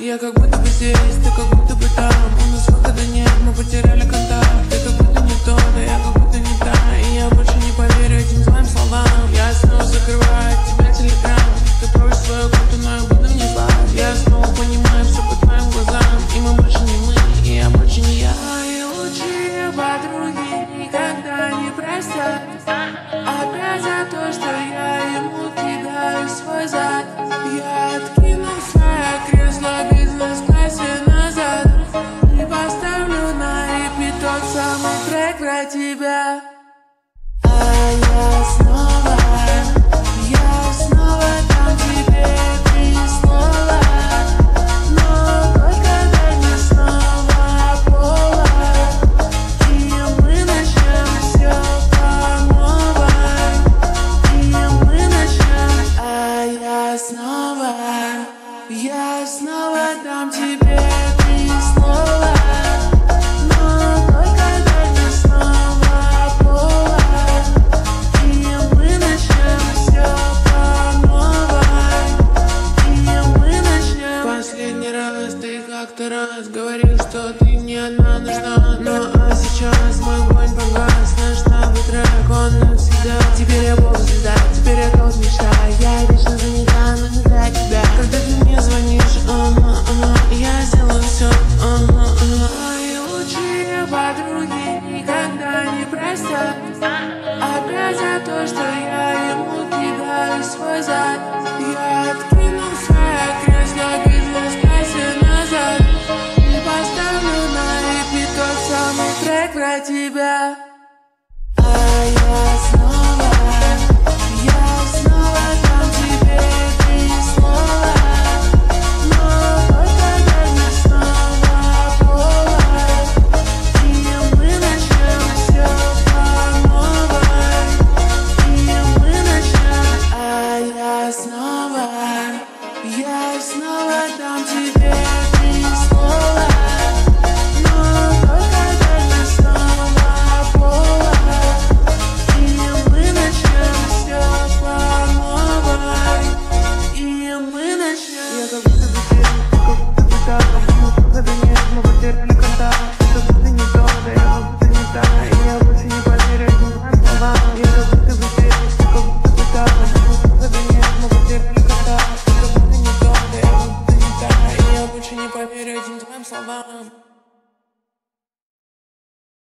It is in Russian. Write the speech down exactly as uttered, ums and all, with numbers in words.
Я как будто бы здесь, ты как будто бы там. У нас выхода нет, мы потеряли контакт. Ты как будто не то, да я как будто не та. И я больше не поверю этим твоим словам. Я снова закрываю от тебя телеграм. Ты просишь свою карту, но я буду не звать. Я снова понимаю все по твоим глазам. И мы больше не мы, и я больше не я. Мои лучшие подруги никогда не простят. Опять за то, что я ему кидаю свой зад. Я откину свое кресло бизнес-классе назад и поставлю на репит тот самый трек про тебя. А я снова, я снова дам тебе три слова, но только дай мне снова повод, и мы начнем все по новой, и мы начнем. А я снова, я снова дам тебе три слова, но только дай мне снова повод, и мы начнем все по новой, и мы начнем. Последний раз ты как-то раз говорил, что ты мне одна нужна. Ну а сейчас мой огонь погас, наш новый трек, он навсегда. Теперь я поп-звезда, теперь я топ мечта. Я вечно занята, но не для тебя. Когда ты мне звонишь, ага, ага, я сделаю все, ага, ага. Мои лучшие подруги никогда не простят. Опять за то, что я ему кидаю свой зад. Я откину свое кресло бизнес-классе назад и поставлю на репит тот самый трек про тебя. А я снова, я снова дам тебе три слова, но только дай мне снова повод, и мы начнем все по новой, и мы начнем. А я снова, я снова дам тебе три слова, но только дай мне снова повод, и мы начнем все по новой, и мы начнем. Я как будто бы здесь, ты как будто бы там. У нас выхода нет, мы потеряли контакт. Ты как будто не то, да я как будто не та. И я больше не поверю этим твоим словам. Я как будто бы здесь, ты как будто бы там. У нас выхода нет, мы потеряли контакт. Ты как будто не то, да я как будто не та. И я больше не поверю этим твоим словам.